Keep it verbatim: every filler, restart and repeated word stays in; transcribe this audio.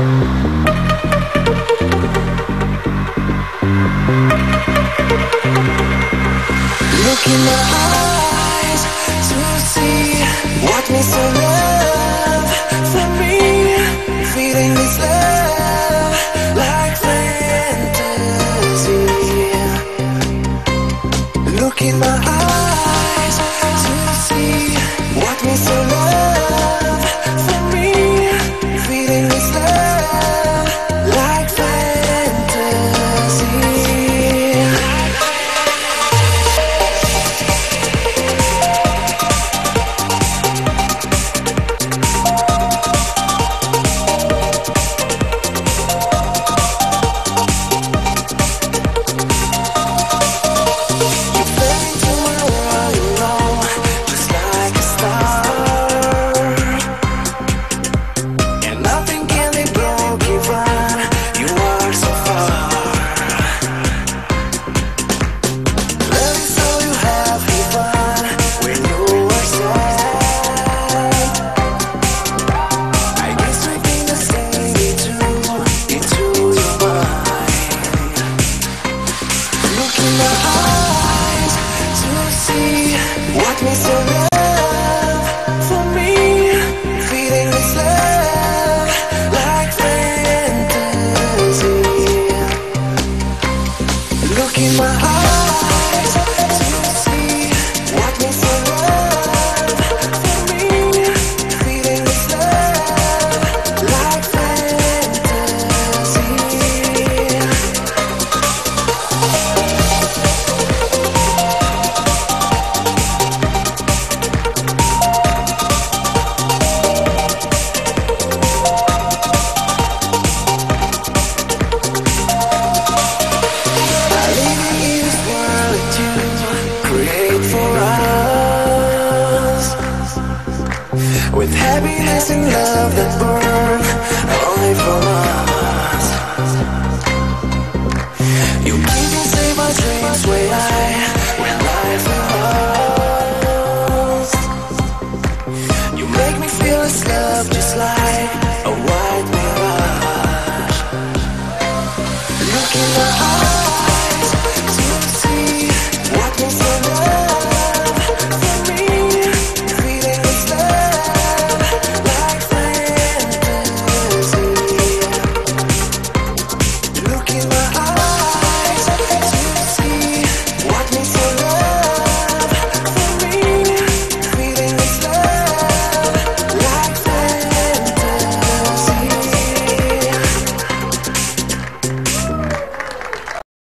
Look in my eyes to see what means to love for me. Feeling this love like fantasy. Look in my eyes to see what means to love for me. Feeling this love like fantasy. What means to love for me? Feeling this love like fantasy. Look in my eyes to see what means to love for me. Feeling this love like fantasy. With happiness and love that burn only for us. You keep me save my dreams way high when life is lost. You make me feel this love.